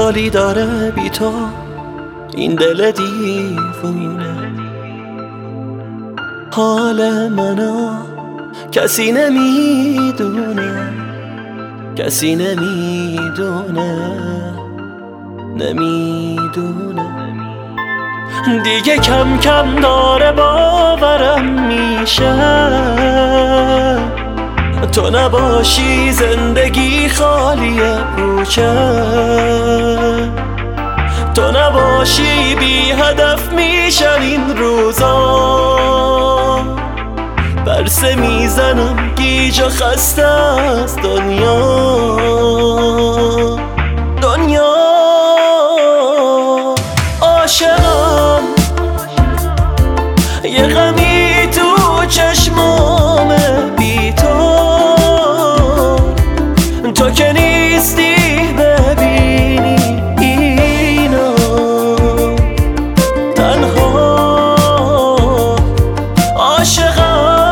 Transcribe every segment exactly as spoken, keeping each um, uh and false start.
حالی داره بی تو این دل دیوونه. حال منو کسی نمیدونه، کسی نمیدونه، نمیدونه. دیگه کم کم داره باورم میشه تو نباشی زندگی خالی پوچه، تو نباشی بی هدف میشن این روزا. برسه میزنم گیج و خسته از دنیا، دنیا. عاشقم یه غمی تو چشمامه بی تو، تو که نیستی ببینی اینو تنها. عاشقم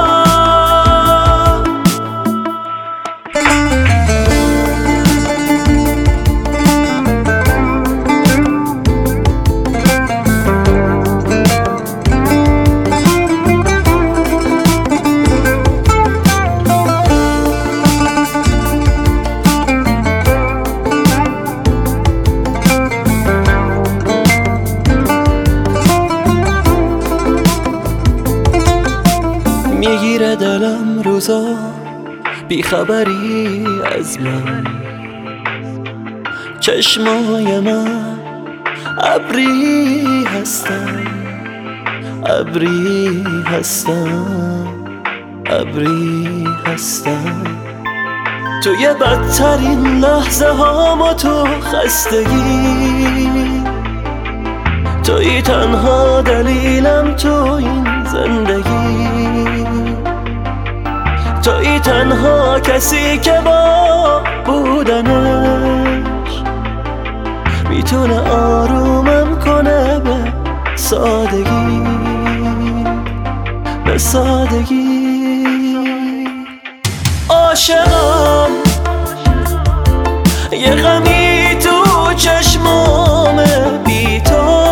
میگیره دلم روزا بیخبری از من، چشمای من ابری هستن، ابری هستن، ابری هستن. توی بدترین لحظه هامو تو خستگی، توی تنها دلیلم تو این زندگی، توی تنها کسی که با بودنش میتونه آرومم کنه به سادگی، به سادگی. عاشقم یه غمی تو چشمامه بی تو،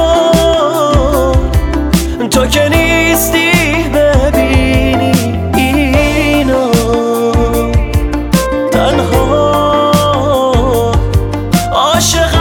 تو که نیستی ببینی اینو تنها. عاشق